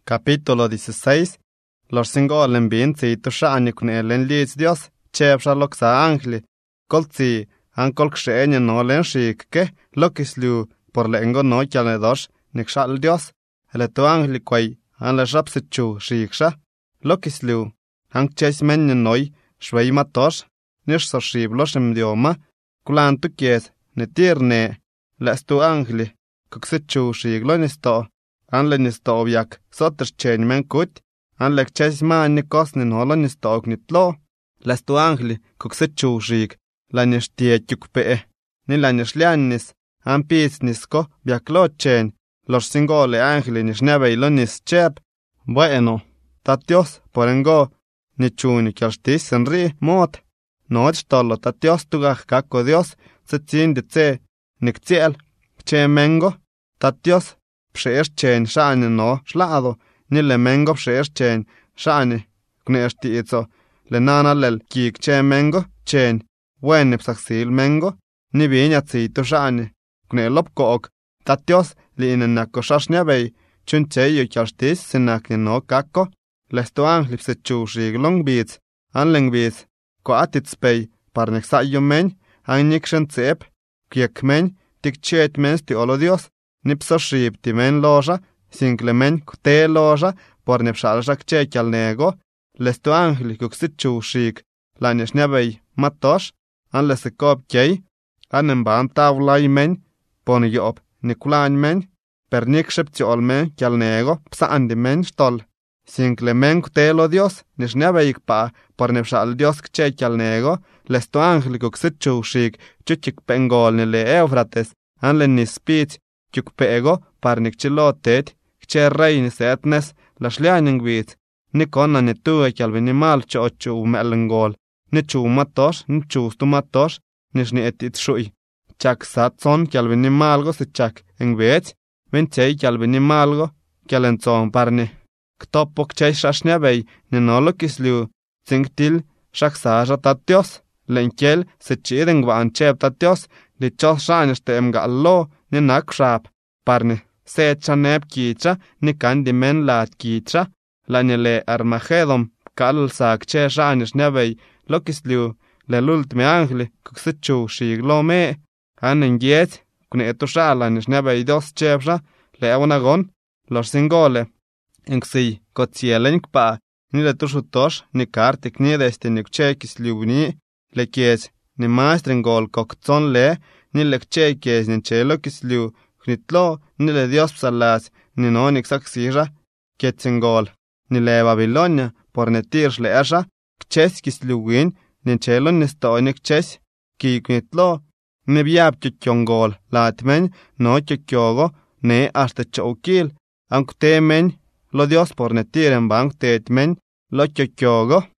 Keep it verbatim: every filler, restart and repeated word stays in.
Capítulo dieciséis. Los singolen bin si tushani kun elen liz Dios, chepsha loksa angli, koltsi, an kolkshenye no len shikke, lokislu, por lengo no kyalne dos, nikshal Dios, ele tu angli kway, an le rapsichu shiksha, lokislu, an ches menye noi, shway matos, nish so shib loshem dioma, kulan tu kies, ne tirne, les tu angli, kuksichu shiglo nisto, an le nisto obyak, sotter chen men kut, an le ches man ni kosnin holo nisto ognitlo, les tu angli, kuksichu shig, la nish tie tukpe, ni la nish liannis, an pis nisko, biaklo chen, los singole angli nish nebe ilo nis chep, bueno, tatios, porengo, ni chuni kialstis enri mot, no tolo tatios tugach kako Dios, se tsin de tse, nik tiel, che mengo, tatios, psheesh chen shani no shlado, ni le mengo psheesh chen shani, kneesh tiitzo, le nana lel kik che mengo, chen, wen nipsaksil mengo, ni vinya tsito shani, kne lopkook, tatios, li inenako shashnebei, chun cheyo kialstis sinak no kako, lesto angli pse chushig long beats, anleng beats, ko atitspei, parnek sayo men, an nikshen tsep, kiek men, tik chet men sti olo Dios, nipso shib ti men loja, single men kute loja, por nipshalshak che kialnego, lesto angli kuksit chushig, la nishnebei matos, an lesekop kei, anen ban tavlai men, pon yob, nikulan men, per nikshep ti ol men kialnego, psa andi men stol. Single men kutelo Dios, nishnebei pa, por nipshal Dios kche kialnego, lesto angli kuksit chushig, chuchik pengol nile Eufrates, an le nispit, kuk pego, par nikchilotet, kche rey nisetnes, la shlianing bit, nikonna nitue kialvinimal chochu melengol, nichu matos, nichu stumatos, nishni etit shui. Chak satson kialvinimalgo se chak engvech, venchei kialvinimalgo, kialenzon parni. Ktopok chay shashnebei, ninolo kisliu, zingtil, shaksaja tatios, lenkiel, se chiden gwan chep tatios, li chos shaniste emga allo, ni nakshap, parni, se chaneb kicha, ni kandi men lat kicha, la nile armagedom, kal sak che shanish nebei, lokisliu, le lultmi angli, kuksichu shiglo me, anen giet, kune etushala nish nebei dos chepsha, le evonagon, los singole, Inksi, kotsielen kpa, ni le tushutosh, ni kartik ni deste ni kchekis liubni, le kies, ni maestren gol koktson le, ni le kchekis ni chelo kisliu, knitlo, ni le Dios psalas, ni no ni ksaksira, ketsen gol, ni le Babilonia, por netirsh le asha, kches kisliuwin, ni chelo ni sto ni kches, ki knitlo, ni biab chuchon gol, latmen, no chuchogo, ne hasta chokil, ankte men, lo Dios por netiren bank tetmen, lo chochogo,